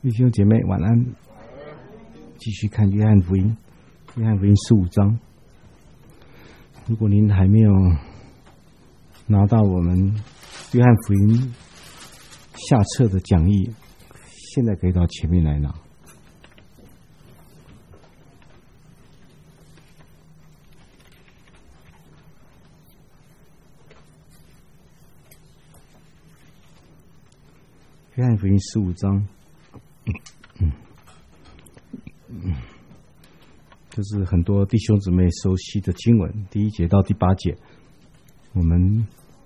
弟兄姐妹晚安，继续看约翰福音，约翰福音15章。如果您还没有拿到我们约翰福音下册的讲义，现在可以到前面来拿。约翰福音15章，这是很多弟兄姊妹熟悉的经文，第1节到第8节，我们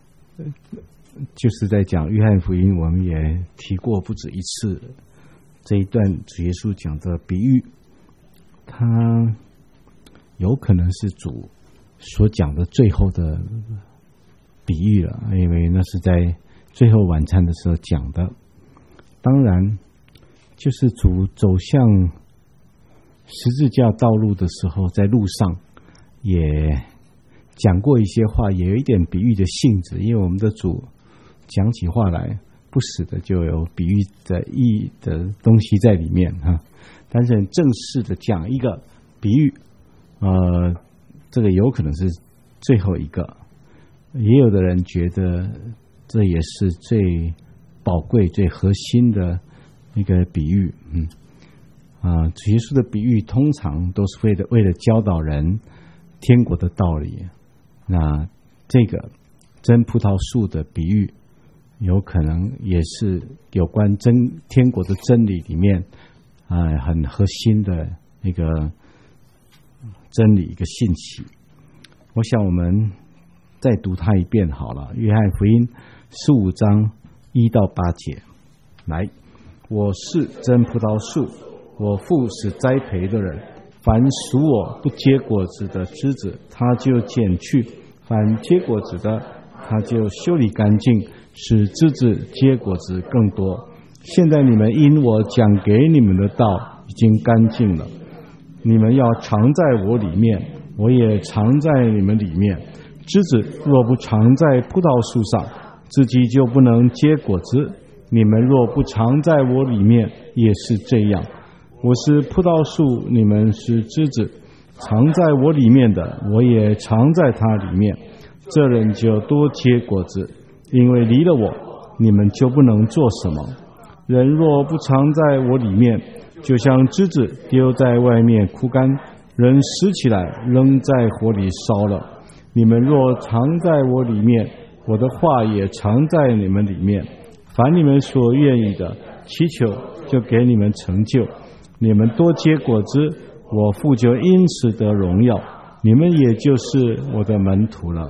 就是在讲约翰福音，我们也提过不止一次这一段主耶稣讲的比喻，他有可能是主所讲的最后的比喻了，因为那是在最后晚餐的时候讲的。当然就是主走向十字架道路的时候，在路上也讲过一些话，也有一点比喻的性质，因为我们的主讲起话来不时的就有比喻的意义的东西在里面哈。但是很正式的讲一个比喻，这个有可能是最后一个，也有的人觉得这也是最宝贵、最核心的一个比喻。主耶稣的比喻通常都是为了教导人天国的道理。那这个真葡萄树的比喻，有可能也是有关天国的真理里面很核心的一个真理，一个信息。我想我们再读它一遍好了。约翰福音15章1到8节，来，我是真葡萄树，我父是栽培的人，凡属我不结果子的枝子，他就剪去；凡结果子的，他就修理干净，使枝子结果子更多。现在你们因我讲给你们的道已经干净了，你们要常在我里面，我也常在你们里面。枝子若不常在葡萄树上，自己就不能结果子。你们若不常在我里面，也是这样。我是葡萄树，你们是枝子，常在我里面的，我也常在他里面。这人就多结果子，因为离了我，你们就不能做什么。人若不常在我里面，就像枝子丢在外面枯干，人拾起来扔在火里烧了。你们若常在我里面，我的话也常在你们里面。凡你们所愿意的，祈求就给你们成就。你们多结果子，我父就因此得荣耀，你们也就是我的门徒了。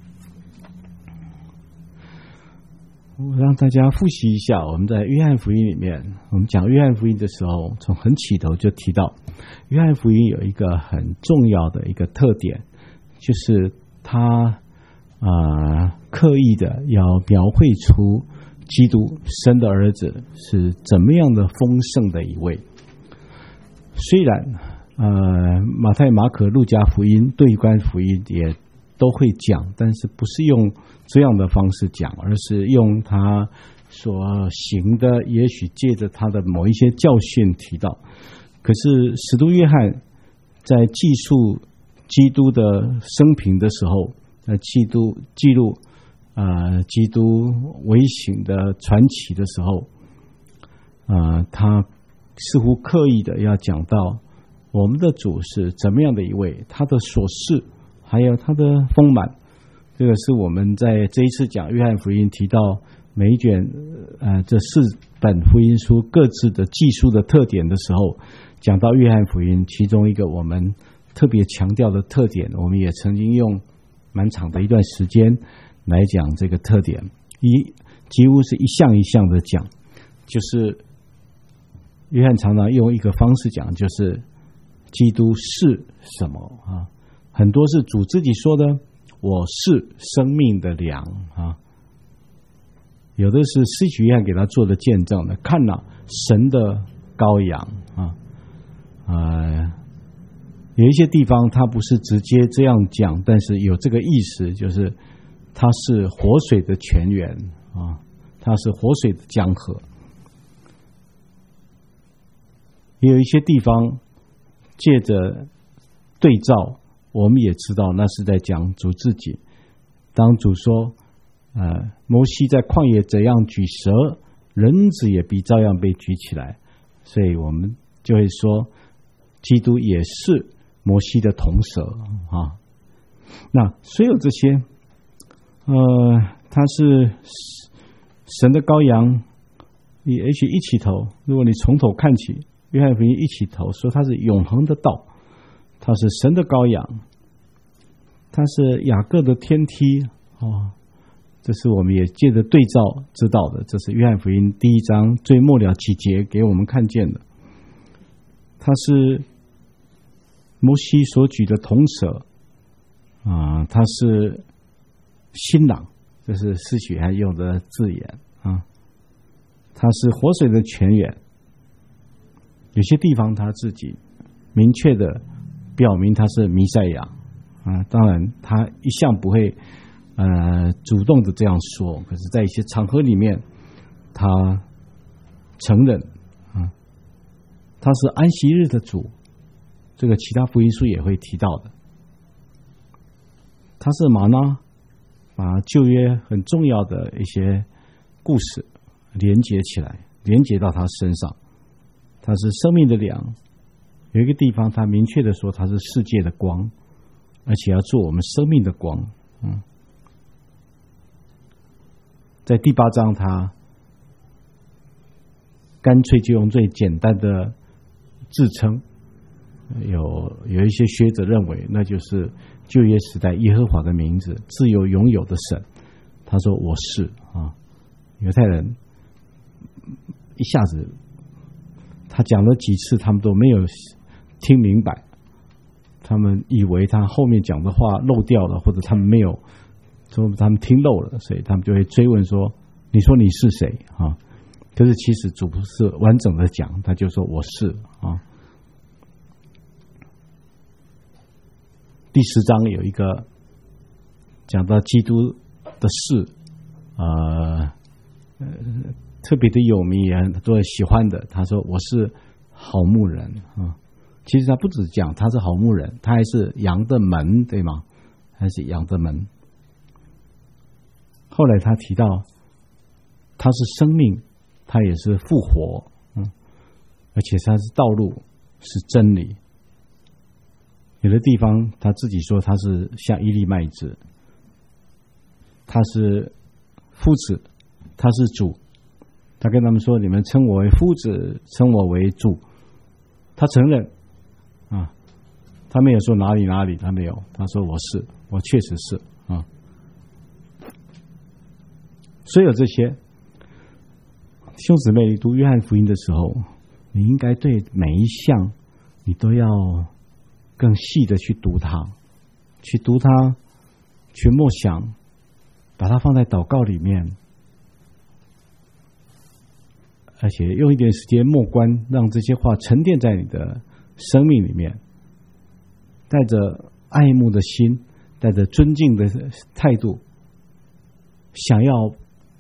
我让大家复习一下，我们在约翰福音里面，我们讲约翰福音的时候，从很起头就提到，约翰福音有一个很重要的一个特点，就是他刻意的要描绘出基督神的儿子是怎么样的丰盛的一位。虽然马太、马可、路加福音、对观福音也都会讲，但是不是用这样的方式讲，而是用他所行的，也许借着他的某一些教训提到。可是使徒约翰在记述基督的生平的时候，记录基督微型的传奇的时候，他似乎刻意的要讲到我们的主是怎么样的一位，他的所事还有他的丰满。这个是我们在这一次讲约翰福音提到每一卷这4本福音书各自的记述的特点的时候，讲到约翰福音其中一个我们特别强调的特点，我们也曾经用蛮长的一段时间来讲这个特点，几乎是一项一项的讲，就是约翰常常用一个方式讲，就是基督是什么啊？很多是主自己说的，我是生命的粮啊。有的是施洗约翰给他做的见证的，看了神的羔羊啊。有一些地方他不是直接这样讲，但是有这个意思，就是他是活水的泉源啊，他是活水的江河。 也有一些地方借着对照，我们也知道那是在讲主自己。当主说摩西在旷野怎样举蛇，人子也必照样被举起来，所以我们就会说基督也是摩西的铜蛇啊。那所有这些他是神的羔羊，也许一起头，如果你从头看起，约翰福音一起头说他是永恒的道，他是神的羔羊，他是雅各的天梯这是我们也借着对照知道的，这是约翰福音第1章最末了几节给我们看见的。他是摩西所举的铜蛇他是新郎，这是施洗约翰用的字眼他是活水的泉源。有些地方他自己明确的表明他是弥赛亚当然他一向不会主动的这样说，可是在一些场合里面他承认他是安息日的主，这个其他福音书也会提到的。他是玛纳，把旧约很重要的一些故事连接起来，连接到他身上。他是生命的粮，有一个地方他明确的说他是世界的光，而且要做我们生命的光在第8章他干脆就用最简单的自称，有一些学者认为那就是旧约时代耶和华的名字，自由拥有的神。他说我是犹太人一下子他讲了几次他们都没有听明白，他们以为他后面讲的话漏掉了，或者他们没有说他们听漏了，所以他们就会追问说你说你是谁可是其实主不是完整的讲，他就说我是第10章有一个讲到基督的事特别的有名，也很多人喜欢的。他说我是好牧人其实他不只讲他是好牧人，他还是羊的门，对吗？还是羊的门。后来他提到他是生命，他也是复活而且他是道路，是真理。有的地方他自己说他是像一粒麦子，他是夫子，他是主。他跟他们说你们称我为夫子，称我为主。他承认他没有说哪里哪里，他没有，他说我是，我确实是所有这些兄姊妹读约翰福音的时候，你应该对每一项你都要更细的去读它，去默想，把它放在祷告里面，而且用一点时间默观，让这些话沉淀在你的生命里面，带着爱慕的心，带着尊敬的态度，想要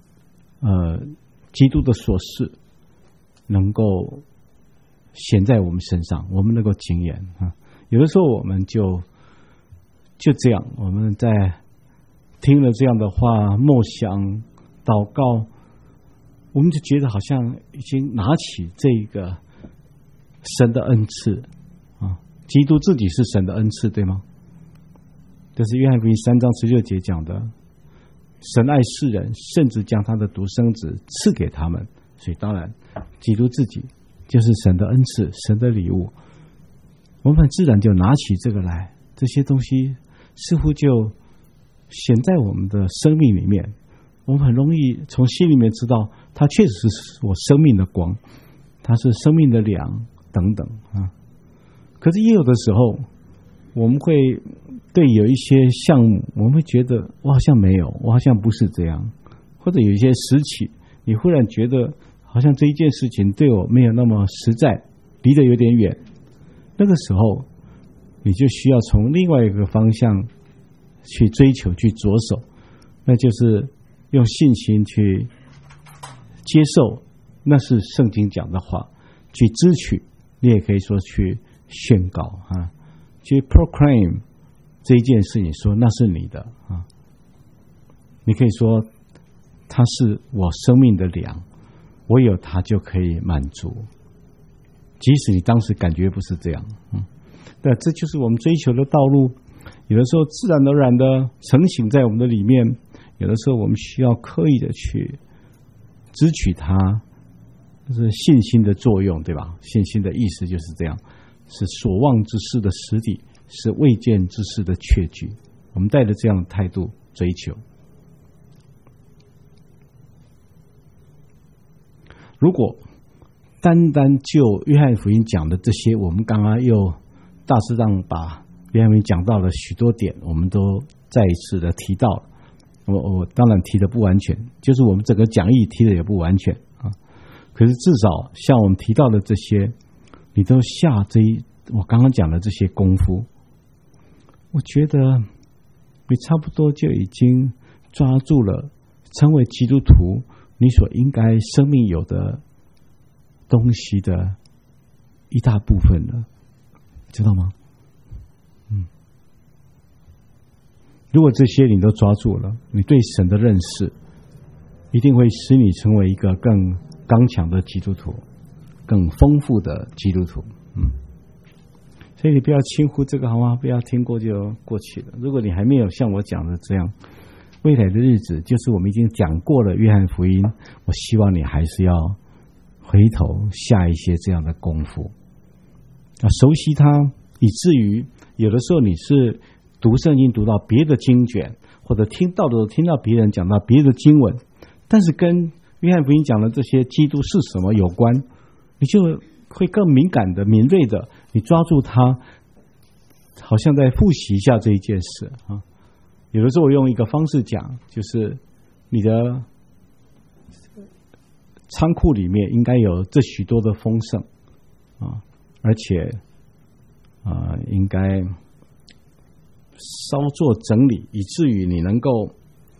基督的所示能够显在我们身上，我们能够经验有的时候我们就这样，我们在听了这样的话，默想祷告，我们就觉得好像已经拿起这个神的恩赐基督自己是神的恩赐，对吗？这是约翰福音3章16节讲的，神爱世人，甚至将他的独生子赐给他们。所以当然基督自己就是神的恩赐，神的礼物。我们很自然就拿起这个来，这些东西似乎就显在我们的生命里面，我们很容易从心里面知道它确实是我生命的光，它是生命的粮等等可是也有的时候我们会对有一些项目，我们会觉得我好像没有，我好像不是这样，或者有一些时期你忽然觉得好像这一件事情对我没有那么实在，离得有点远，那个时候你就需要从另外一个方向去追求，去着手，那就是用信心去接受那是圣经讲的话，去支取你也可以说去宣告啊，去 proclaim 这一件事情，说那是你的啊。你可以说它是我生命的粮，我有它就可以满足，即使你当时感觉不是这样。对，这就是我们追求的道路。有的时候自然而然的成型在我们的里面，有的时候我们需要刻意的去支取它，是信心的作用，对吧？信心的意思就是这样，是所望之事的实底，是未见之事的确据。我们带着这样的态度追求。如果单单就约翰福音讲的这些，我们刚刚又大致上把约翰福音讲到了许多点，我们都再一次的提到了。我当然提的不完全，就是我们整个讲义提的也不完全啊。可是至少像我们提到的这些，你都下我刚刚讲的这些功夫，我觉得你差不多就已经抓住了成为基督徒你所应该生命有的东西的一大部分了，知道吗？如果这些你都抓住了，你对神的认识一定会使你成为一个更刚强的基督徒，更丰富的基督徒。所以你不要轻忽这个，好吗？不要听过就过去了。如果你还没有像我讲的这样，未来的日子就是我们已经讲过了约翰福音，我希望你还是要回头下一些这样的功夫，熟悉它，以至于有的时候你是读圣经读到别的经卷，或者听到别人讲到别的经文，但是跟约翰福音讲的这些基督是什么有关，你就会更敏感的、敏锐的，你抓住它，好像在复习一下这一件事啊。有的时候我用一个方式讲，就是你的仓库里面应该有这许多的丰盛啊，而且应该稍作整理，以至于你能够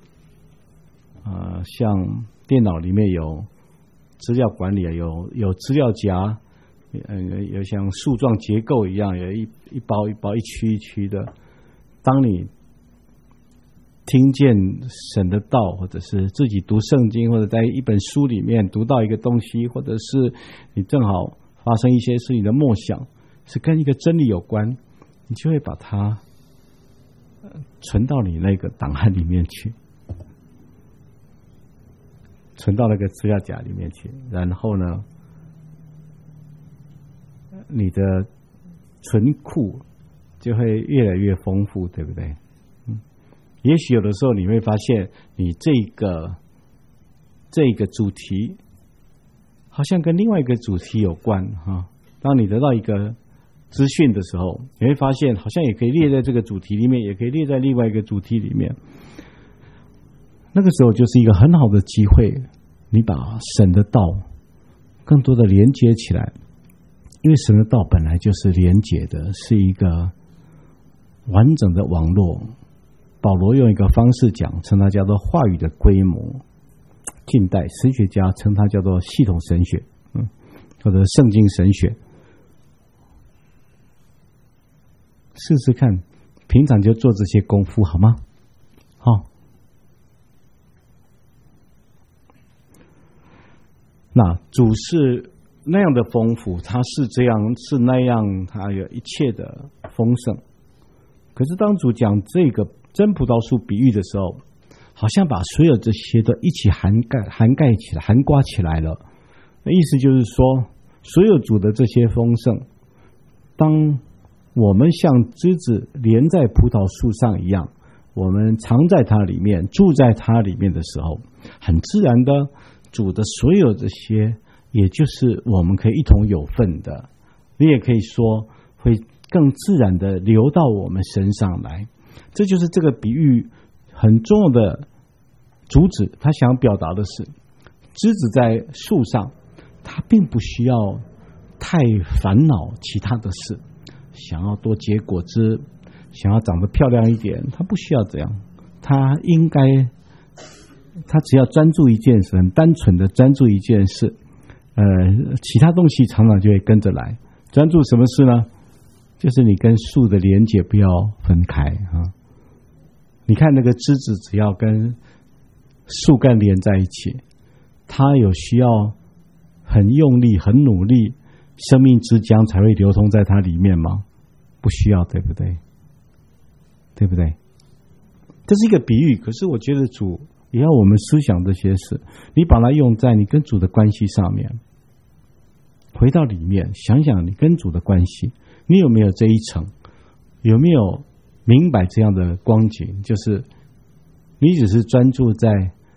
像电脑里面有资料管理，有资料夹，有像树状结构一样，有一包一包、一区一区的。当你听见神的道，或者是自己读圣经，或者在一本书里面读到一个东西，或者是你正好发生一些事情的默想，是跟一个真理有关，你就会把它存到你那个档案里面去，存到那个资料夹里面去，然后呢，你的存库就会越来越丰富，对不对？也许有的时候你会发现，你这个主题好像跟另外一个主题有关哈。当你得到一个资讯的时候，你会发现好像也可以列在这个主题里面，也可以列在另外一个主题里面。那个时候就是一个很好的机会，你把神的道更多的连接起来，因为神的道本来就是连接的，是一个完整的网络。保罗用一个方式讲，称它叫做话语的规模。近代神学家称它叫做系统神学，或者圣经神学。试试看，平常就做这些功夫好吗？好。那主是那样的丰富，他是这样是那样，他有一切的丰盛。可是当主讲这个真葡萄树比喻的时候，好像把所有这些都一起涵盖起来，涵盖起来了。意思就是说，所有主的这些丰盛，当我们像枝子连在葡萄树上一样，我们藏在它里面，住在它里面的时候，很自然的，主的所有这些，也就是我们可以一同有份的。你也可以说，会更自然的流到我们身上来。这就是这个比喻很重要的主旨，他想表达的是，枝子在树上，他并不需要太烦恼其他的事，想要多结果子，想要长得漂亮一点，他不需要这样，他只要专注一件事，很单纯的专注一件事，其他东西常常就会跟着来。 专注什么事呢？就是你跟树的连结不要分开啊！你看那个枝子，只要跟树干连在一起，它有需要很用力、很努力，生命之浆才会流通在它里面吗？不需要，对不对？对不对？这是一个比喻，可是我觉得主也要我们思想这些事，你把它用在你跟主的关系上面，回到里面想想你跟主的关系，你有没有这一层？有没有明白这样的光景？就是你只是专注在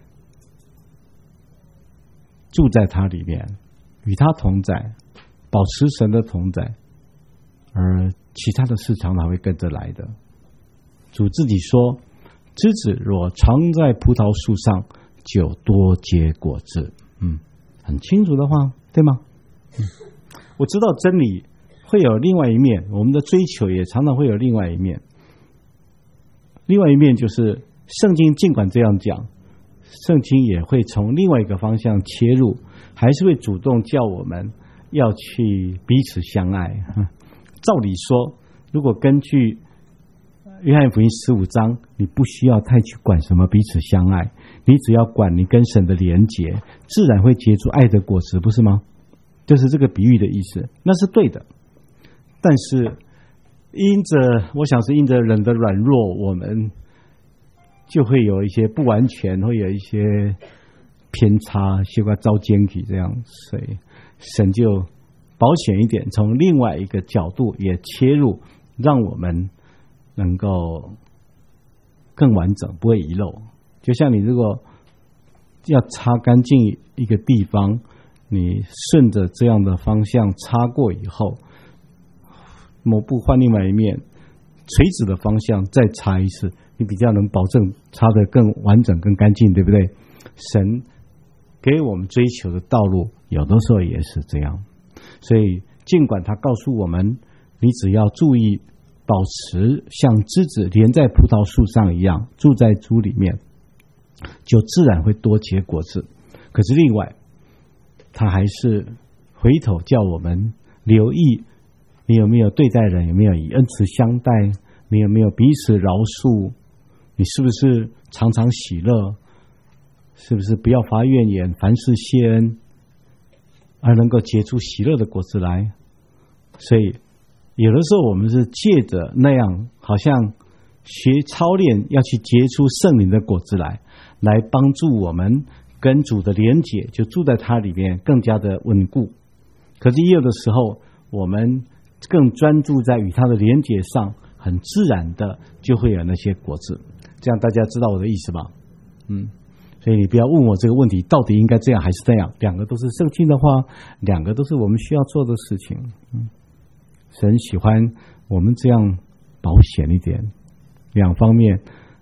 住在他里面，与他同在，保持神的同在，而其他的事常常会跟着来的。主自己说，枝子若常在葡萄树上，就多结果子。很清楚的话，对吗？我知道真理会有另外一面，我们的追求也常常会有另外一面。另外一面就是圣经尽管这样讲，圣经也会从另外一个方向切入，还是会主动叫我们要去彼此相爱。照理说，如果根据约翰福音15章，你不需要太去管什么彼此相爱，你只要管你跟神的连结，自然会结出爱的果实，不是吗？就是这个比喻的意思，那是对的。但是我想是因着人的软弱，我们就会有一些不完全，会有一些偏差，结果遭奸体这样，所以神就保险一点，从另外一个角度也切入，让我们能够更完整，不会遗漏。就像你如果要擦干净一个地方，你顺着这样的方向擦过以后，抹布换另外一面，垂直的方向再擦一次，你比较能保证擦得更完整、更干净，对不对？神给我们追求的道路，有的时候也是这样。所以，尽管他告诉我们，你只要注意保持像枝子连在葡萄树上一样，住在主里面，就自然会多结果子。可是另外，他还是回头叫我们留意，你有没有对待人，有没有以恩慈相待，你有没有彼此饶恕，你是不是常常喜乐，是不是不要发怨言，凡事谢恩，而能够结出喜乐的果子来。所以有的时候我们是借着那样好像学操练要去结出圣灵的果子来帮助我们跟主的连结，就住在他里面更加的稳固。可是也有的时候我们更专注在与他的连结上，很自然的就会有那些果子。这样大家知道我的意思吧？所以你不要问我这个问题到底应该这样还是这样，两个都是圣经的话，两个都是我们需要做的事情。神喜欢我们这样保险一点，两方面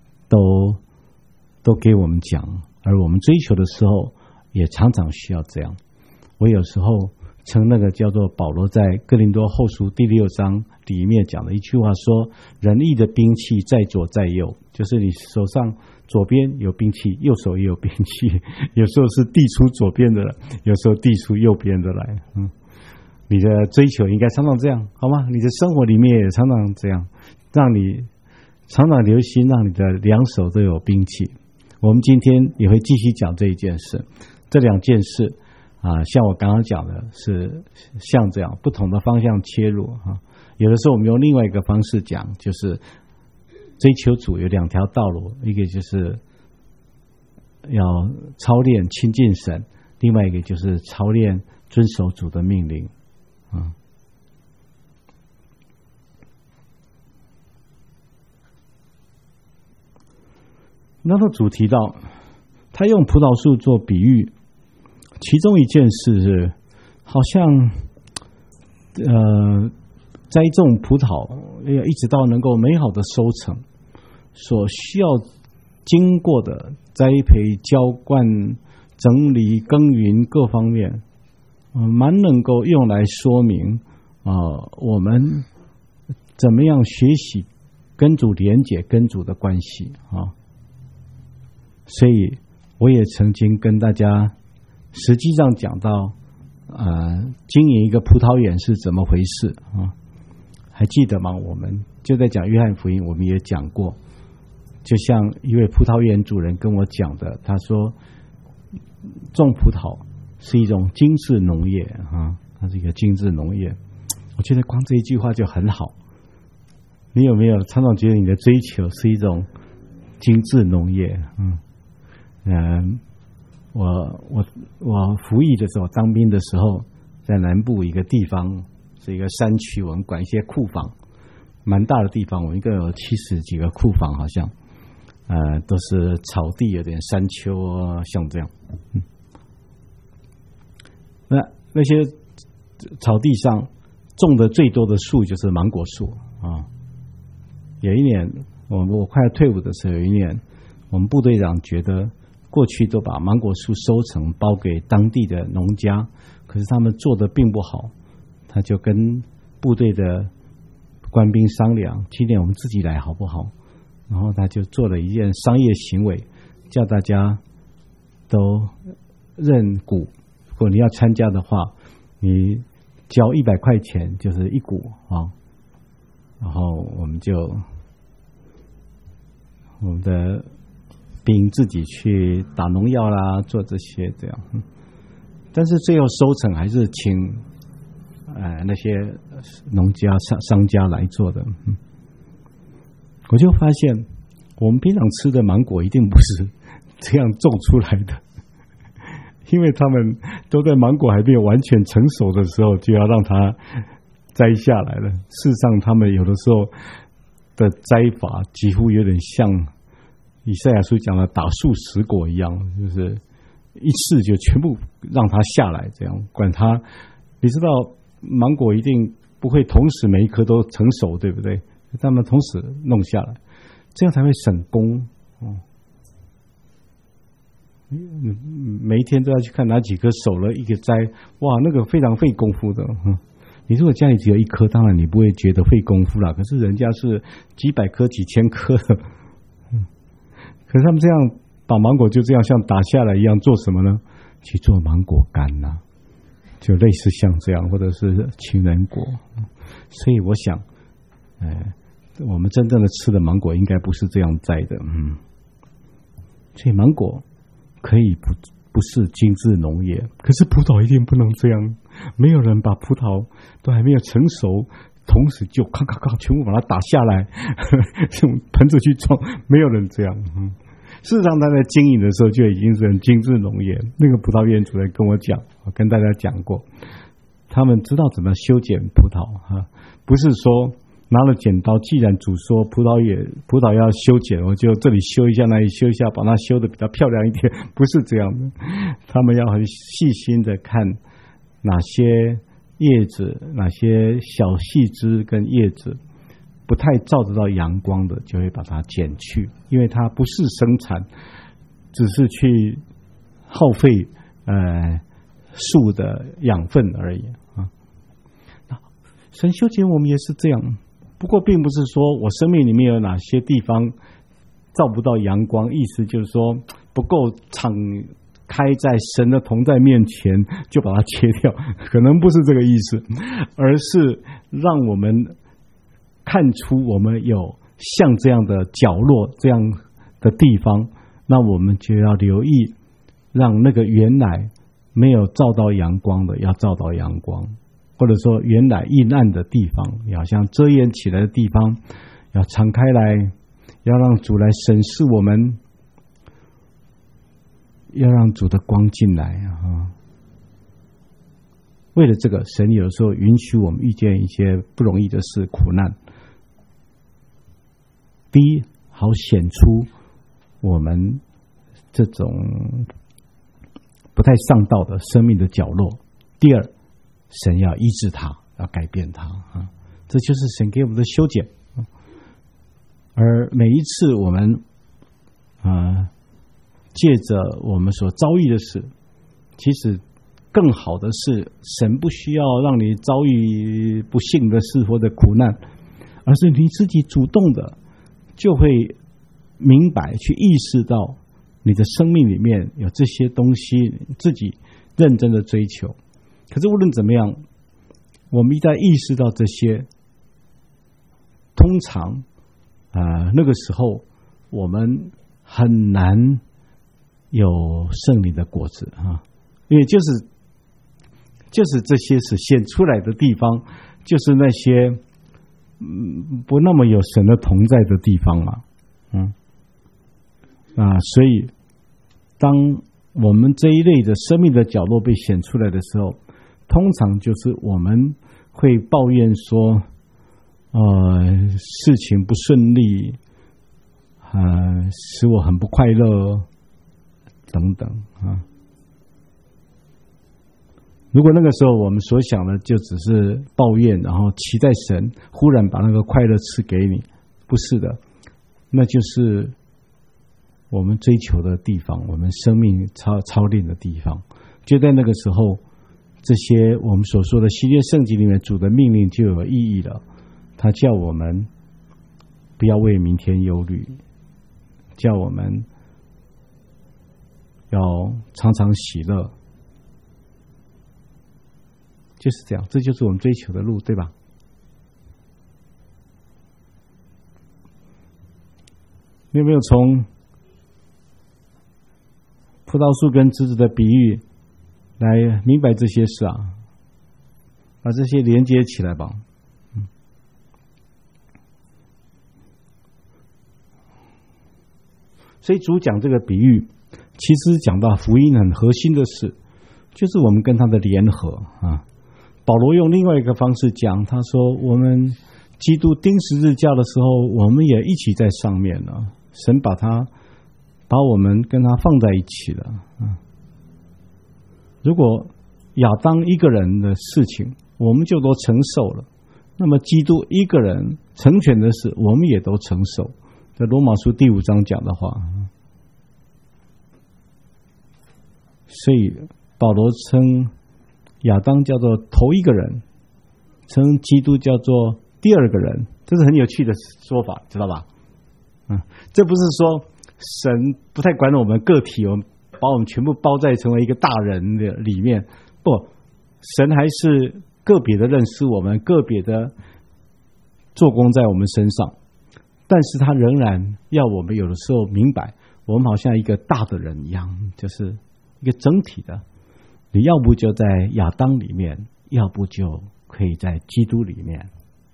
都给我们讲，而我们追求的时候也常常需要这样。我有时候称那个叫做保罗在哥林多后书第6章里面讲的一句话说，仁义的兵器在左在右，就是你手上左边有兵器，右手也有兵器，有时候是递出左边的，有时候递出右边的来。你的追求应该常常这样，好吗？你的生活里面也常常这样，让你常常留心，让你的两手都有兵器。我们今天也会继续讲这一件事，这两件事像我刚刚讲的是像这样不同的方向切入。有的时候我们用另外一个方式讲，就是追求主有两条道路，一个就是要操练亲近神，另外一个就是操练遵守主的命令。那么主提到他用葡萄树做比喻，其中一件事是好像栽种葡萄一直到能够美好的收成所需要经过的栽培、浇灌、整理、耕耘各方面，蛮能够用来说明我们怎么样学习跟主连结、跟主的关系所以我也曾经跟大家实际上讲到经营一个葡萄园是怎么回事啊？还记得吗？我们就在讲约翰福音，我们也讲过，就像一位葡萄园主人跟我讲的，他说种葡萄是一种精致农业啊，它是一个精致农业。我觉得光这一句话就很好。你有没有常常觉得你的追求是一种精致农业？我服役的时候，当兵的时候，在南部一个地方是一个山区，我们管一些库房，蛮大的地方，我们一个有70几个库房，好像都是草地，有点山丘，像这样。那些草地上种的最多的树就是芒果树啊。有一年，我快要退伍的时候，有一年，我们部队长觉得过去都把芒果树收成包给当地的农家，可是他们做的并不好，他就跟部队的官兵商量，今年我们自己来好不好？然后他就做了一件商业行为，叫大家都认股，如果你要参加的话，你交100块钱就是1股啊。然后我们的兵自己去打农药啦，做这些这样，但是最后收成还是请那些农家商家来做的。我就发现我们平常吃的芒果一定不是这样种出来的，因为他们都在芒果还没有完全成熟的时候就要让它摘下来了。事实上他们有的时候的摘法几乎有点像以赛亚书讲的打树食果一样，就是一次就全部让它下来，这样管它。你知道芒果一定不会同时每一颗都成熟，对不对？他们同时弄下来，这样才会省工。每一天都要去看哪几颗熟了，一个摘，哇，那个非常费功夫的。你如果家里只有1颗，当然你不会觉得费功夫啦，可是人家是几百颗、几千颗的。可是他们这样把芒果就这样像打下来一样，做什么呢？去做芒果干啊，就类似像这样，或者是情人果。所以我想，我们真正的吃的芒果应该不是这样摘的。所以芒果可以不是精致农业，可是葡萄一定不能这样。没有人把葡萄都还没有成熟，同时就咔咔咔全部把它打下来，用盆子去装，没有人这样。事实上，他在经营的时候就已经是很精致农业。那个葡萄园主任跟我讲，我跟大家讲过，他们知道怎么修剪葡萄不是说拿了剪刀，既然主说葡萄要修剪，我就这里修一下，那里修一下，把它修得比较漂亮一点，不是这样的。他们要很细心的看哪些叶子，哪些小细枝跟叶子不太照得到阳光的，就会把它剪去，因为它不是生产，只是去耗费树的养分而已啊。神修剪我们也是这样，不过并不是说我生命里面有哪些地方照不到阳光，意思就是说不够敞开在神的同在面前就把它切掉，可能不是这个意思，而是让我们看出我们有像这样的角落，这样的地方，那我们就要留意，让那个原来没有照到阳光的要照到阳光，或者说原来阴暗的地方，要像遮掩起来的地方要敞开来，要让主来审视我们，要让主的光进来啊！为了这个，神有时候允许我们遇见一些不容易的事、苦难。第一，好显出我们这种不太上道的生命的角落；第二，神要医治它，要改变它啊！这就是神给我们的修剪。而每一次我们借着我们所遭遇的事，其实更好的是，神不需要让你遭遇不幸的事或者苦难，而是你自己主动的就会明白去意识到你的生命里面有这些东西，自己认真的追求。 可是无论怎么样，我们一旦意识到这些，通常那个时候我们很难有圣灵的果子啊，因为就是这些是显出来的地方，就是那些不那么有神的同在的地方嘛，所以当我们这一类的生命的角落被显出来的时候，通常就是我们会抱怨说，事情不顺利，使我很不快乐，等等啊。如果那个时候我们所想的就只是抱怨，然后期待神忽然把那个快乐赐给你，不是的，那就是我们追求的地方，我们生命操练的地方。就在那个时候，这些我们所说的新约圣经里面主的命令就有意义了。他叫我们不要为明天忧虑，叫我们要常常喜乐，就是这样，这就是我们追求的路，对吧？你有没有从葡萄树跟枝子的比喻来明白这些事啊？把这些连接起来吧。所以主讲这个比喻，其实讲到福音很核心的事，就是我们跟他的联合啊。保罗用另外一个方式讲，他说我们基督钉十字架的时候，我们也一起在上面了。神把我们跟他放在一起了。如果亚当一个人的事情我们就都承受了，那么基督一个人成全的事我们也都承受。在罗马书第5章讲的话，所以保罗称亚当叫做头一个人，称基督叫做第二个人，这是很有趣的说法，知道吧？这不是说神不太管我们个体，我们把我们全部包在成为一个大人的里面，不，神还是个别的认识我们，个别的做工在我们身上，但是他仍然要我们有的时候明白，我们好像一个大的人一样，就是一个整体的，你要不就在亚当里面，要不就可以在基督里面。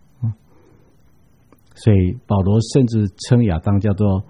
所以保罗甚至称亚当叫做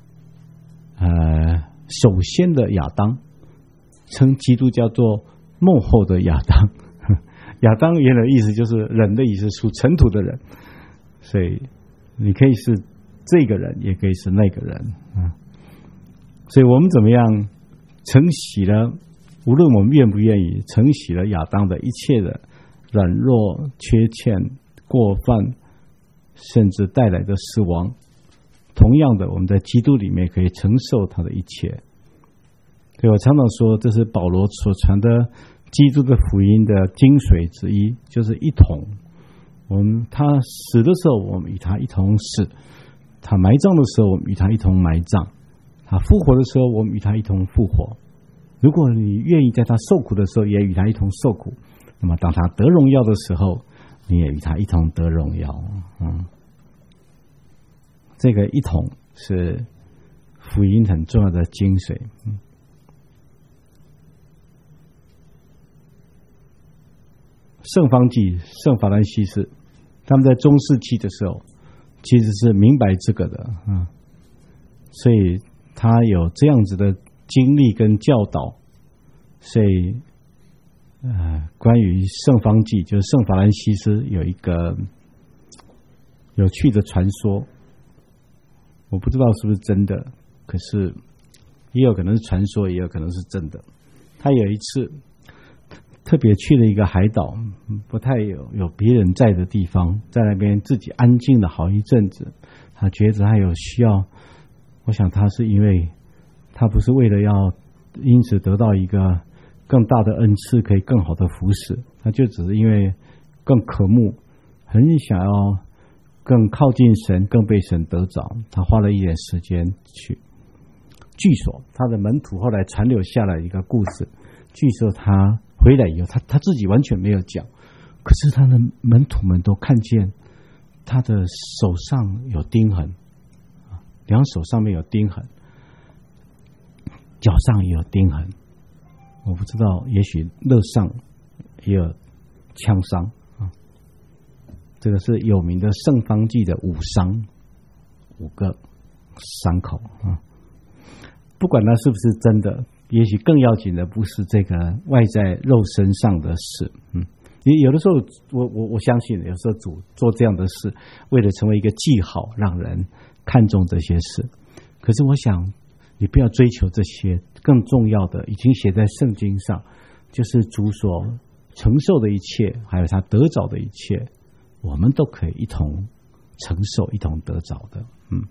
首先的亚当，称基督叫做末后的亚当。亚当原来的意思就是人的意思，属尘土的人，所以你可以是这个人，也可以是那个人。所以我们怎么样承袭了，无论我们愿不愿意，承袭了亚当的一切的软弱、缺欠、过犯，甚至带来的死亡。同样的，我们在基督里面可以承受他的一切。所以我常常说，这是保罗所传的基督的福音的精髓之一，就是一同。他死的时候，我们与他一同死；他埋葬的时候，我们与他一同埋葬；他复活的时候，我们与他一同复活。如果你愿意在他受苦的时候，也与他一同受苦，那么当他得荣耀的时候，你也与他一同得荣耀。这个一同是福音很重要的精髓。圣方济、圣法兰西斯，他们在中世纪的时候其实是明白这个的，所以他有这样子的经历跟教导。所以关于圣方济，就是圣法兰西斯，有一个有趣的传说，我不知道是不是真的，可是也有可能是传说，也有可能是真的。他有一次特别去了一个海岛，不太有别人在的地方，在那边自己安静了好一阵子。他觉得他有需要，我想他是因为他不是为了要因此得到一个更大的恩赐，可以更好的服侍，他就只是因为更渴慕，很想要更靠近神，更被神得着。他花了一点时间去。据说他的门徒后来传留下来一个故事，据说他回来以后，他自己完全没有讲，可是他的门徒们都看见他的手上有钉痕，两手上面有钉痕，脚上也有钉痕，我不知道，也许肋上也有枪伤啊。这个是有名的圣方济的5伤，5个伤口啊。不管它是不是真的，也许更要紧的不是这个外在肉身上的事。有的时候我相信，有时候主做这样的事，为了成为一个记号，让人看重这些事。可是我想，你不要追求这些，更重要的已经写在圣经上，就是主所承受的一切，还有他得着的一切，我们都可以一同承受，一同得着的。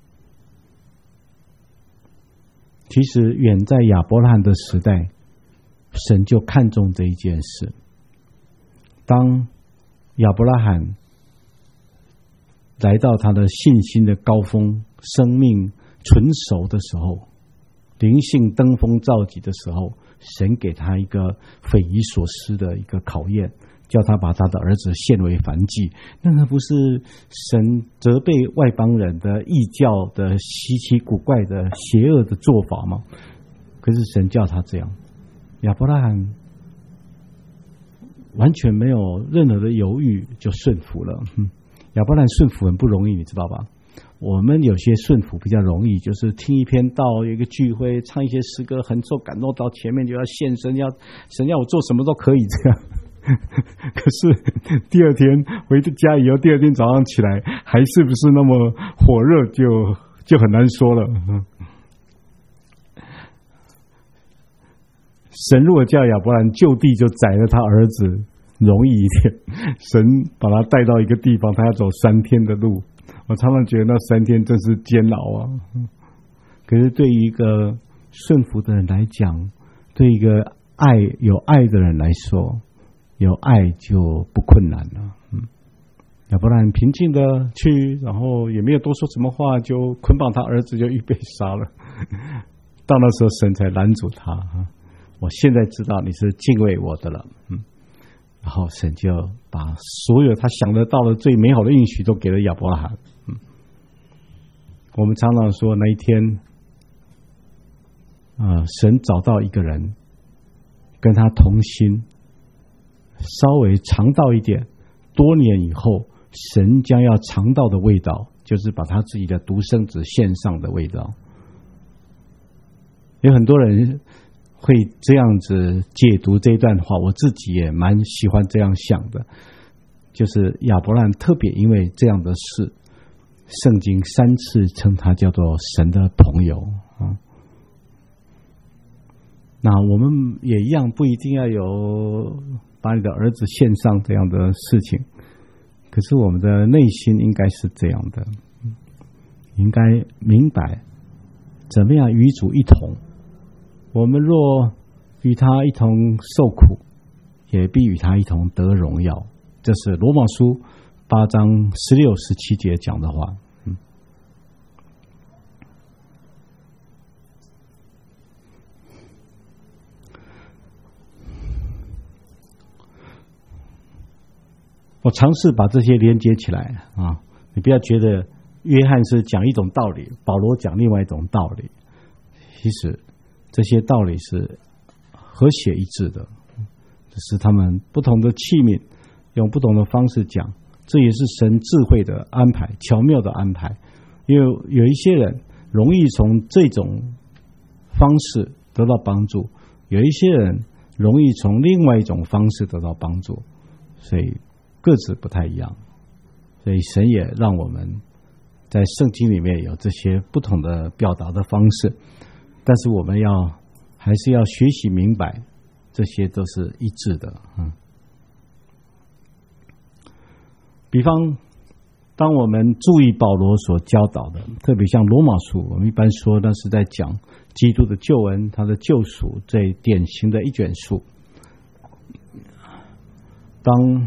其实远在亚伯拉罕的时代，神就看重这一件事。当亚伯拉罕来到他的信心的高峰，生命纯熟的时候，灵性登峰造极的时候，神给他一个匪夷所思的一个考验，叫他把他的儿子献为燔祭。那不是神责备外邦人的异教的稀奇古怪的邪恶的做法吗？可是神叫他这样，亚伯拉罕完全没有任何的犹豫就顺服了。亚伯拉罕顺服很不容易，你知道吧？我们有些顺服比较容易，就是听一篇道，有一个聚会，唱一些诗歌，很受感动，到前面就要献身，神要我做什么都可以这样。可是第二天回家以后，第二天早上起来，还是不是那么火热，就很难说了。神如果叫亚伯兰就地就宰了他儿子，容易一点。神把他带到一个地方，他要走3天的路。我常常觉得那3天真是煎熬啊。可是对于一个顺服的人来讲，对一个有爱的人来说，有爱就不困难了。亚伯兰平静的去，然后也没有多说什么话，就捆绑他儿子，就预备杀了。到那时候神才拦阻他，我现在知道你是敬畏我的了。然后神就把所有他想得到的最美好的应许都给了亚伯拉罕。我们常常说那一天神找到一个人跟他同心，稍微尝到一点多年以后神将要尝到的味道，就是把他自己的独生子献上的味道。有很多人会这样子解读这段话，我自己也蛮喜欢这样想的，就是亚伯兰特别因为这样的事，圣经3次称他叫做神的朋友。那我们也一样，不一定要有把你的儿子献上这样的事情，可是我们的内心应该是这样的，应该明白怎么样与主一同。我们若与他一同受苦，也必与他一同得荣耀。这是罗马书8章16、17节讲的话。我尝试把这些连接起来啊，你不要觉得约翰是讲一种道理，保罗讲另外一种道理。其实这些道理是和谐一致的，只是他们不同的器皿用不同的方式讲，这也是神智慧的安排，巧妙的安排。因为有一些人容易从这种方式得到帮助，有一些人容易从另外一种方式得到帮助，所以各自不太一样。所以神也让我们在圣经里面有这些不同的表达的方式，但是我们还是要学习明白，这些都是一致的。比方当我们注意保罗所教导的，特别像罗马书，我们一般说那是在讲基督的救恩，他的救赎，最典型的一卷书。当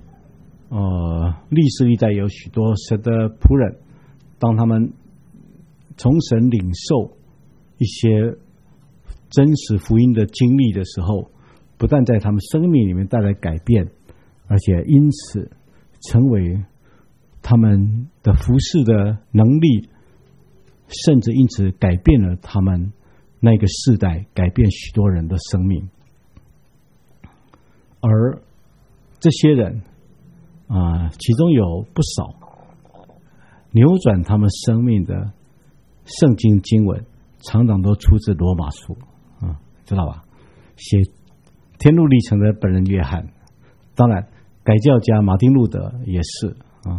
历史历代有许多神的仆人，当他们从神领受一些真实福音的经历的时候， 不但在他们生命里面带来改变，而且因此成为他们的服侍的能力，甚至因此改变了他们那个世代，改变许多人的生命。而这些人其中有不少扭转他们生命的圣经经文，常常都出自罗马书知道吧？写天路历程的本人约翰，当然改教家马丁路德也是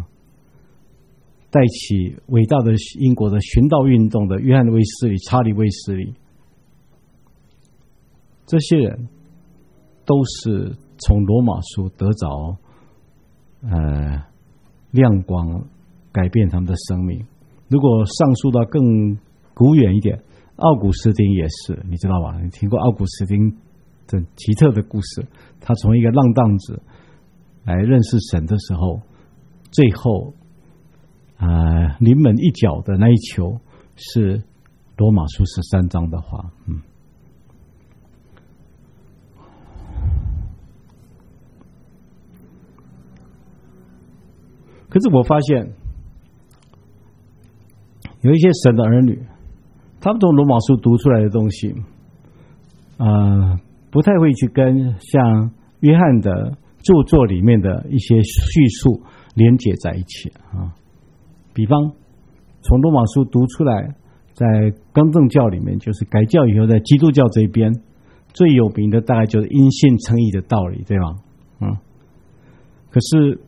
带起伟大的英国的寻道运动的约翰卫斯理、查理卫斯理，这些人都是从罗马书得着亮光，改变他们的生命。如果上溯到更古远一点，奥古斯丁也是，你知道吧？你听过奥古斯丁的奇特的故事？他从一个浪荡子来认识神的时候，最后临门一脚的那一球是罗马书13章的话。可是我发现有一些神的儿女，他们从罗马书读出来的东西不太会去跟像约翰的著作里面的一些叙述连结在一起比方从罗马书读出来，在更正教里面，就是改教以后在基督教这边最有名的大概就是因信称义的道理，对吧？可是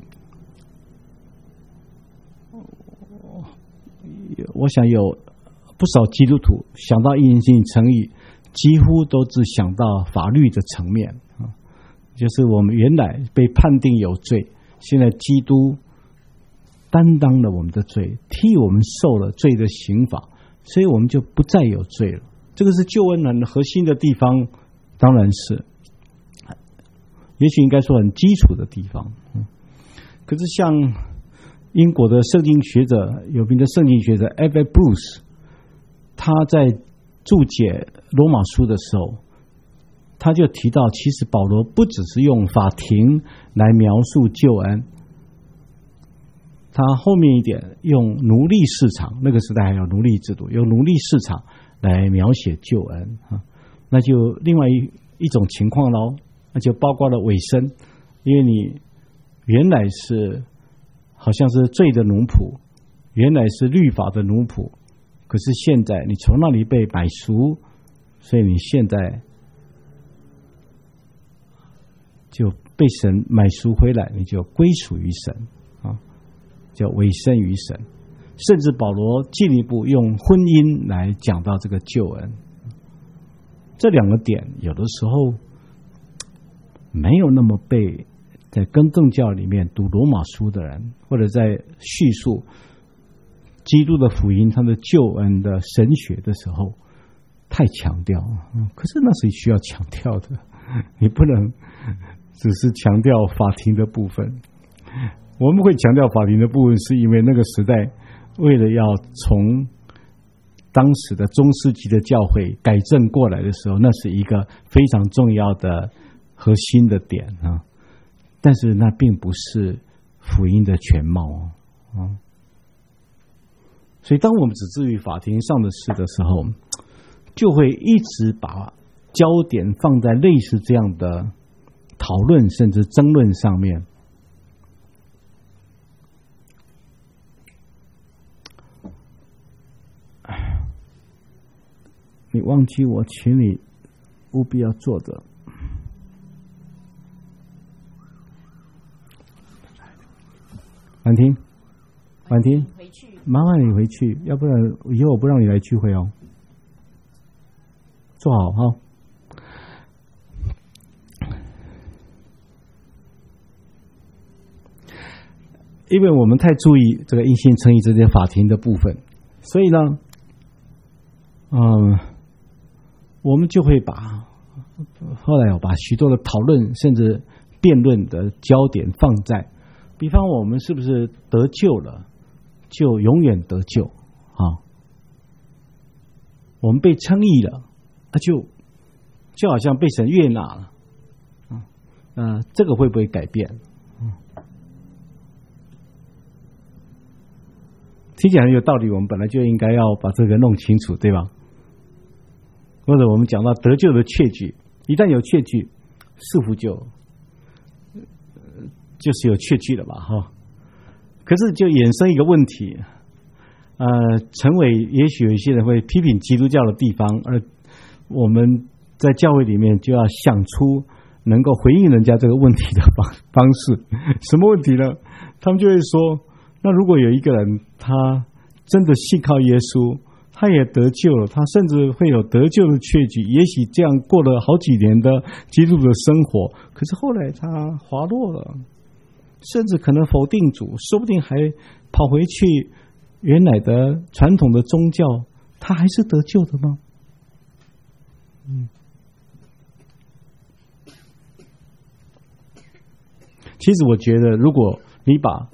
我想有不少基督徒想到因信称义，几乎都只想到法律的层面就是我们原来被判定有罪，现在基督担当了我们的罪，替我们受了罪的刑罚，所以我们就不再有罪了。这个是救恩很核心的地方，当然是也许应该说很基础的地方。可是像英国的圣经学者，有名的圣经学者 F.A. Bruce， 他在注解罗马书的时候，他就提到，其实保罗不只是用法庭来描述救恩，他后面一点用奴隶市场，那个时代还有奴隶制度，用奴隶市场来描写救恩那就另外一种情况咯，那就包括了委身，因为你原来是好像是罪的奴仆，原来是律法的奴仆，可是现在你从那里被买赎，所以你现在就被神买赎回来，你就归属于神叫委身于神。甚至保罗进一步用婚姻来讲到这个救恩。这两个点有的时候没有那么被在更正教里面读罗马书的人，或者在叙述基督的福音他的救恩的神学的时候太强调可是那是需要强调的，你不能只是强调法庭的部分。我们会强调法庭的部分，是因为那个时代为了要从当时的中世纪的教会改正过来的时候，那是一个非常重要的核心的点但是那并不是福音的全貌所以当我们只至于法庭上的事的时候，就会一直把焦点放在类似这样的讨论甚至争论上面。你忘记我请你务必要坐着。婉婷，婉婷，麻烦你回去，要不然以后我不让你来聚会哦。坐好哈。因为我们太注意这个因信称义这些法庭的部分，所以呢，我们就会后来把许多的讨论甚至辩论的焦点放在，比方我们是不是得救了就永远得救我们被称义了就好像被神悦纳了这个会不会改变？听起来很有道理，我们本来就应该要把这个弄清楚，对吧？或者我们讲到得救的确据，一旦有确据，似乎就是有确据了吧，哈。可是就衍生一个问题，成为也许有一些人会批评基督教的地方，而我们在教会里面就要想出能够回应人家这个问题的方式。什么问题呢？他们就会说，那如果有一个人他真的信靠耶稣，他也得救了，他甚至会有得救的确据，也许这样过了好几年的基督的生活，可是后来他滑落了，甚至可能否定主，说不定还跑回去原来的传统的宗教，他还是得救的吗？其实我觉得，如果你把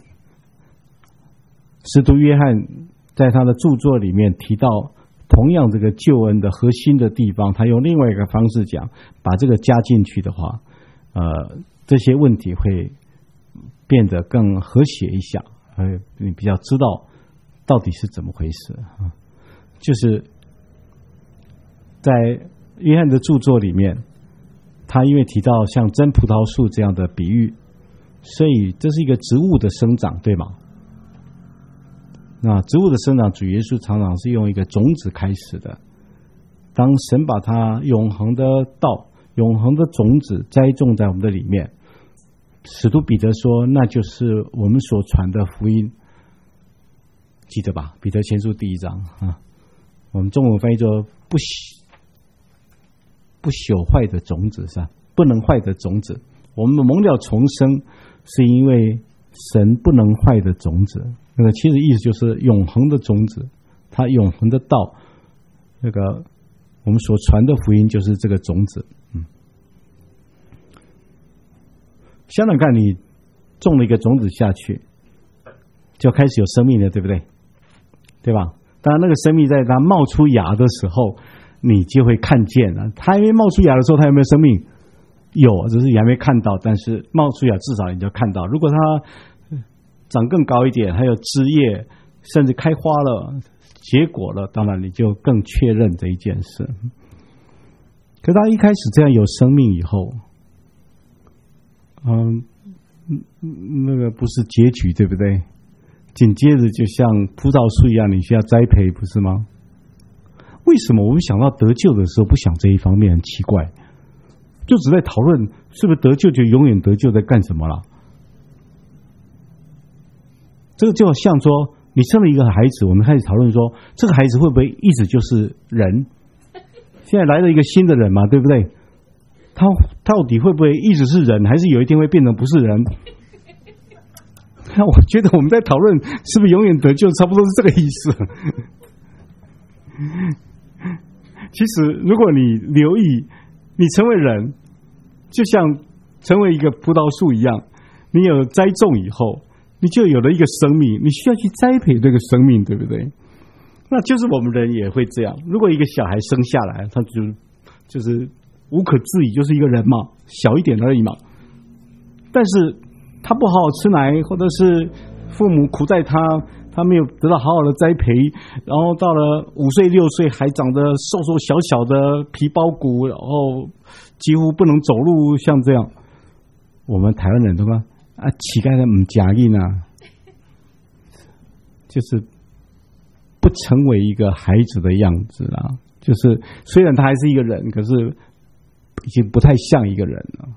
使徒约翰在他的著作里面提到同样这个救恩的核心的地方，他用另外一个方式讲，把这个加进去的话，这些问题会变得更和谐一下，你比较知道到底是怎么回事啊。就是在约翰的著作里面，他因为提到像真葡萄树这样的比喻，所以这是一个植物的生长，对吗？那植物的生长，主耶稣常常是用一个种子开始的。当神把他永恒的道、永恒的种子栽种在我们的里面，使徒彼得说，那就是我们所传的福音，记得吧？彼得前书第1章啊，我们中文翻译作不朽坏的种子，是吧？不能坏的种子。我们蒙了重生，是因为神不能坏的种子。那个其实意思就是永恒的种子，它永恒的道，那个我们所传的福音就是这个种子。想想看，你种了一个种子下去，就开始有生命了，对不对？对吧？当然，那个生命在它冒出芽的时候，你就会看见了。它还没冒出芽的时候，它有没有生命？有，只是你还没看到。但是冒出芽，至少你就看到。如果它长更高一点，还有枝叶，甚至开花了、结果了，当然你就更确认这一件事。可它一开始这样有生命以后，那个不是结局，对不对？紧接着就像葡萄树一样，你需要栽培，不是吗？为什么我们想到得救的时候不想这一方面？很奇怪，就只在讨论是不是得救就永远得救，在干什么了？这个就像说，你生了一个孩子，我们开始讨论说，这个孩子会不会一直就是人？现在来了一个新的人嘛，对不对？他到底会不会一直是人，还是有一天会变成不是人？那我觉得我们在讨论是不是永远得救，差不多是这个意思。其实，如果你留意，你成为人，就像成为一个葡萄树一样，你有栽种以后，你就有了一个生命，你需要去栽培这个生命，对不对？那就是我们人也会这样。如果一个小孩生下来，他就是无可置疑，就是一个人嘛，小一点而已嘛。但是他不好好吃奶，或者是父母苦待他，他没有得到好好的栽培，然后到了5岁6岁还长得瘦瘦小小的皮包骨，然后几乎不能走路，像这样，我们台湾人都说乞丐的不假硬啊，就是不成为一个孩子的样子啊，就是虽然他还是一个人，可是已经不太像一个人了。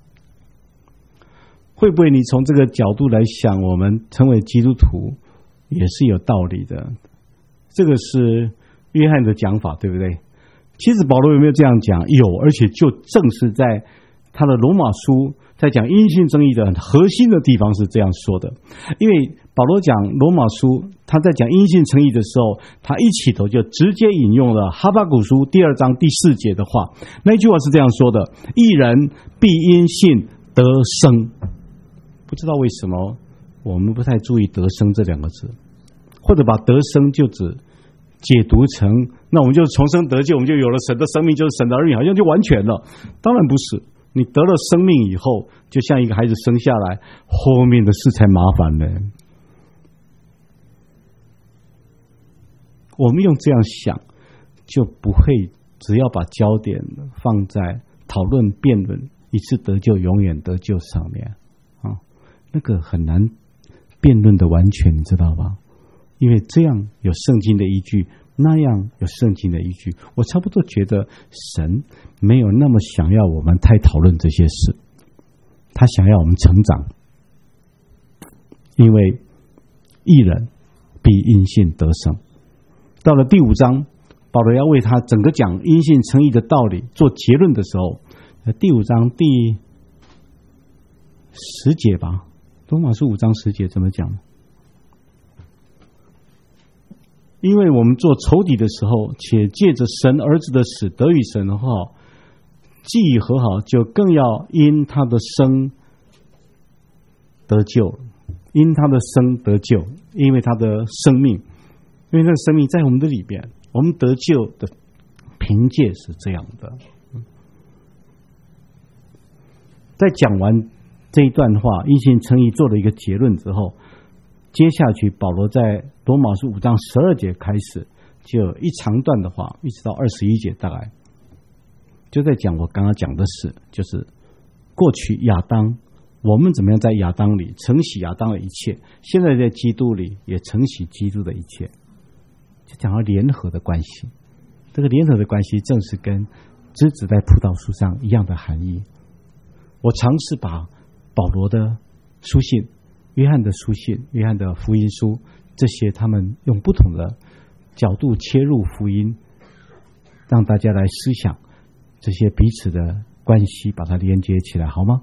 会不会你从这个角度来想，我们成为基督徒也是有道理的？这个是约翰的讲法，对不对？其实保罗有没有这样讲？有，而且就正是在他的罗马书在讲因信称义的核心的地方是这样说的。因为保罗讲罗马书，他在讲因信称义的时候，他一起头就直接引用了哈巴谷书2章第4节的话。那一句话是这样说的：义人必因信得生。不知道为什么我们不太注意得生这2个字，或者把得生就只解读成那我们就重生得救，我们就有了神的生命，就是神的儿女，好像就完全了。当然不是， 你得了生命以后，就像一个孩子生下来，后面的事才麻烦呢。我们用这样想，就不会只要把焦点放在讨论辩论一次得救永远得救上面啊，那个很难辩论的完全，你知道吧？因为这样有圣经的依据，那样有圣经的依据。我差不多觉得神没有那么想要我们太讨论这些事，他想要我们成长，因为义人必因信得生。到了第5章，保罗要为他整个讲因信称义的道理做结论的时候，第5章第10节吧，罗马书5章10节怎么讲？因为我们做仇敌的时候，且借着神儿子的死得与神和好，既已和好，就更要因他的生得救，因他的生得救，因为他的生命，因为那个生命在我们的里边，我们得救的凭借是这样的。在讲完这一段话，因信称义做了一个结论之后，接下去保罗在罗马书5章12节开始，就有一长段的话，一直到21节，大概就在讲我刚刚讲的事，就是过去亚当，我们怎么样在亚当里承袭亚当的一切，现在在基督里也承袭基督的一切，就讲到联合的关系。这个联合的关系正是跟枝子在葡萄树上一样的含义。我尝试把保罗的书信、约翰的书信、约翰的福音书，这些他们用不同的角度切入福音，让大家来思想这些彼此的关系，把它连接起来，好吗？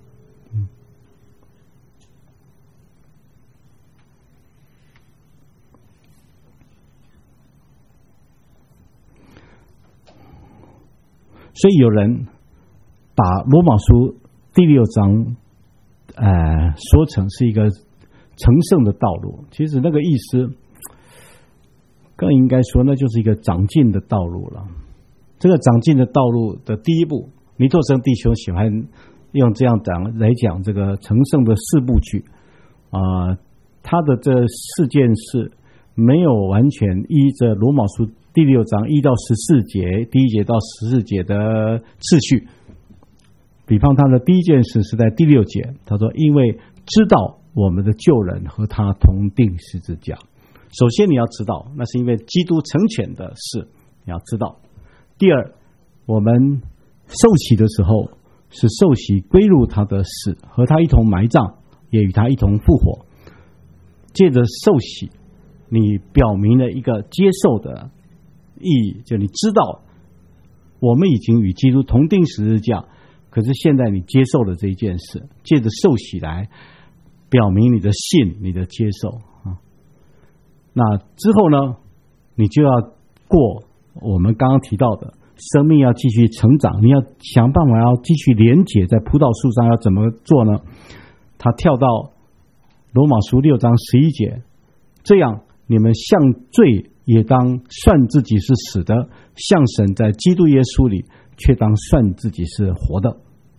所以有人把罗马书第6章说成是一个成圣的道路，其实那个意思更应该说那就是一个长进的道路了。这个长进的道路的第一步，尼托生弟兄喜欢用这样讲来讲这个成圣的4部曲他的这4件事没有完全依着罗马书第6章1到14节第1节到14节的次序。比方他的第一件事是在第6节，他说因为知道我们的救人和他同定十字架。首先你要知道，那是因为基督成全的事，你要知道。第二，我们受洗的时候是受洗归入他的死，和他一同埋葬，也与他一同复活。借着受洗，你表明了一个接受的意义，就你知道我们已经与基督同定十字架，可是现在你接受了这一件事，借着受洗来表明你的信，你的接受那之后呢，你就要过我们刚刚提到的生命要继续成长，你要想办法要继续连结在葡萄树上，要怎么做呢？他跳到罗马书6章11节，这样你们向罪也当算自己是死的，向神在基督耶稣里却当算自己是活的。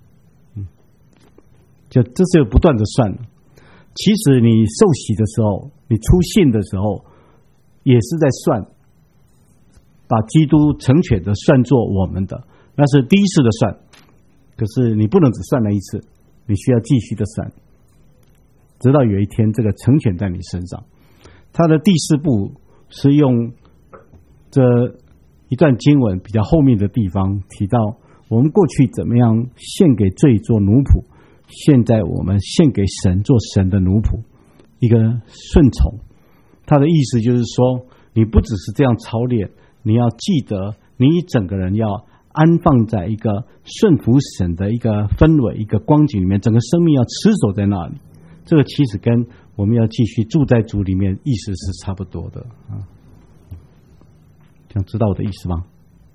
就这是不断的算。其实你受洗的时候，你出信的时候，也是在算，把基督成全的算作我们的，那是第一次的算。可是你不能只算那一次，你需要继续的算，直到有一天这个成全在你身上。他的第4步是用这一段经文比较后面的地方提到，我们过去怎么样献给罪做奴仆，现在我们献给神做神的奴仆，一个顺从。他的意思就是说，你不只是这样操练，你要记得你整个人要安放在一个顺服神的一个氛围，一个光景里面，整个生命要持守在那里。这个其实跟我们要继续住在主里面意思是差不多的想知道我的意思吗？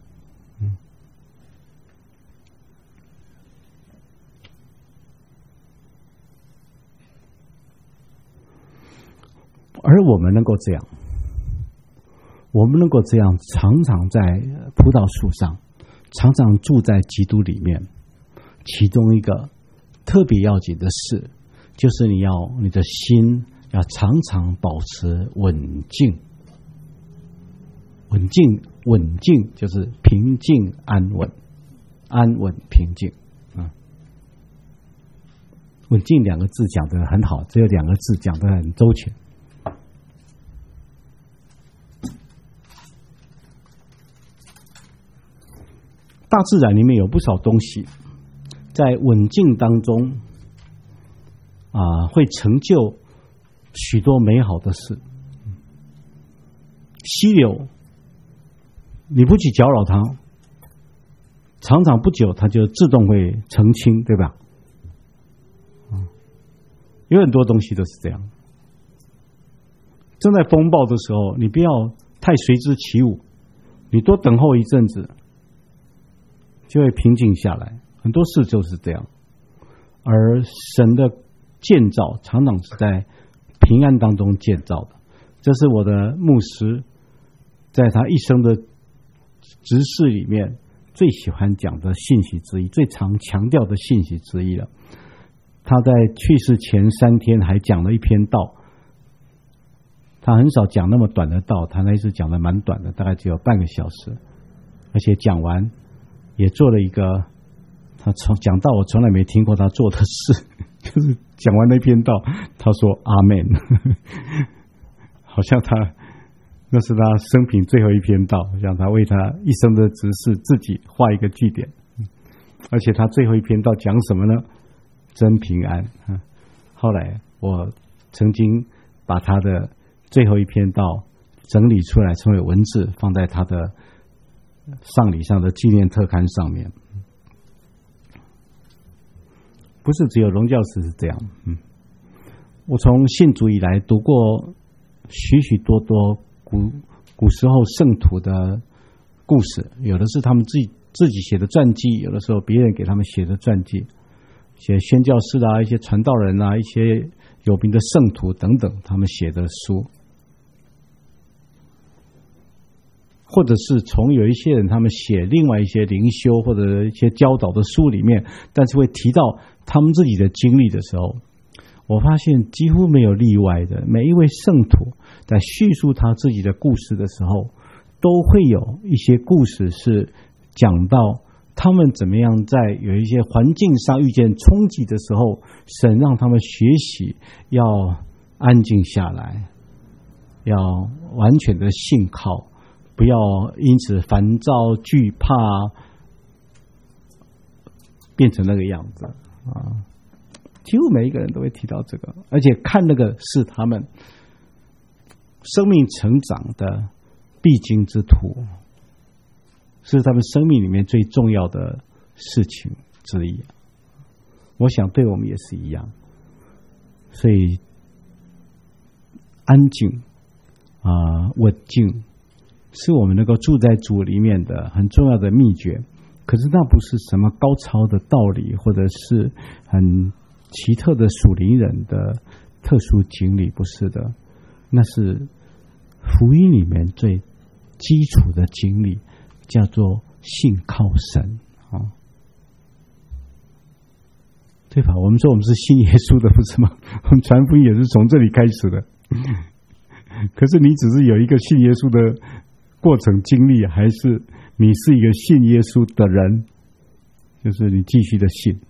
而我们能够这样，我们能够这样常常在葡萄树上，常常住在基督里面， 其中一个特别要紧的事，就是你的心要常常保持稳静。稳静就是平静安稳，安稳平静。稳静两个字讲得很好，只有两个字讲得很周全。大自然里面有不少东西，在稳静当中会成就许多美好的事。溪流，你不去搅扰它，常常不久它就自动会澄清，对吧？有很多东西都是这样。正在风暴的时候，你不要太随之起舞，你多等候一阵子，就会平静下来。很多事就是这样。而神的建造常常是在平安当中建造的，这是我的牧师在他一生的执事里面最喜欢讲的信息之一，最常强调的信息之一了。他在去世前3天还讲了一篇道，他很少讲那么短的道，他那一次讲的蛮短的，大概只有半个小时，而且讲完也做了一个他讲到我从来没听过他做的事，就是讲完那篇道，他说阿们，好像那是他生平最后一篇道，好像他为他一生的执事自己画一个句点。而且他最后一篇道讲什么呢？真平安。后来我曾经把他的最后一篇道整理出来，成为文字，放在他的丧礼上的纪念特刊上面。不是只有荣教师是这样。我从信主以来读过许许多多古时候圣徒的故事，有的是他们自己写的传记，有的时候别人给他们写的传记，一些宣教士一些传道人一些有名的圣徒等等，他们写的书，或者是从有一些人他们写另外一些灵修或者一些教导的书里面，但是会提到他们自己的经历的时候，我发现几乎没有例外的，每一位圣徒在叙述他自己的故事的时候，都会有一些故事是讲到他们怎么样在有一些环境上遇见冲击的时候，神让他们学习要安静下来，要完全的信靠，不要因此烦躁惧怕变成那个样子几乎每一个人都会提到这个，而且看那个是他们生命成长的必经之途，是他们生命里面最重要的事情之一。我想对我们也是一样。所以安静稳静是我们能够住在主里面的很重要的秘诀。可是那不是什么高超的道理，或者是很奇特的属灵人的特殊经历，不是的，那是福音里面最基础的经历，叫做信靠神对吧？我们说我们是信耶稣的，不是吗？我们传福音也是从这里开始的。可是你只是有一个信耶稣的过程经历，还是你是一个信耶稣的人？就是你继续的信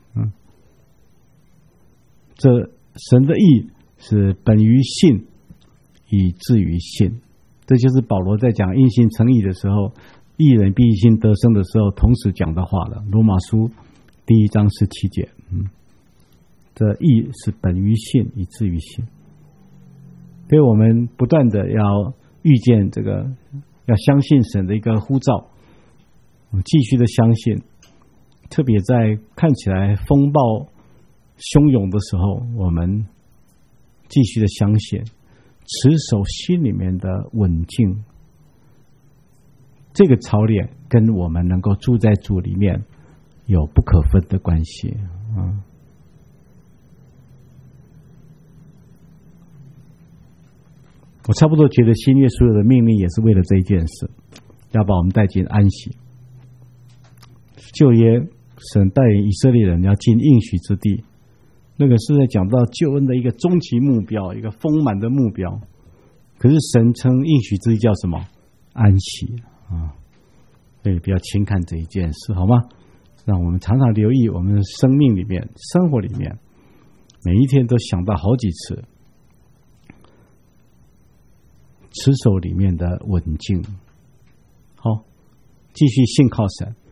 这神的义是本于信，以至于信。这就是保罗在讲因信称义的时候，义人必因信得生的时候同时讲的话了。罗马书1章17节。这义是本于信，以至于信。所以我们不断的要遇见这个，要相信神的一个呼召，继续的相信。特别在看起来风暴汹涌的时候，我们继续的相信，持守心里面的稳静。这个操练跟我们能够住在主里面有不可分的关系我差不多觉得新约所有的命令也是为了这一件事，要把我们带进安息。旧约神带领以色列人要进应许之地，那个是在讲到救恩的一个终极目标，一个丰满的目标。可是神称应许之地叫什么？安息啊！所以不要轻看这一件事，好吗？让我们常常留意我们的生命里面、生活里面，每一天都想到好几次，持守里面的稳静。好，继续信靠神。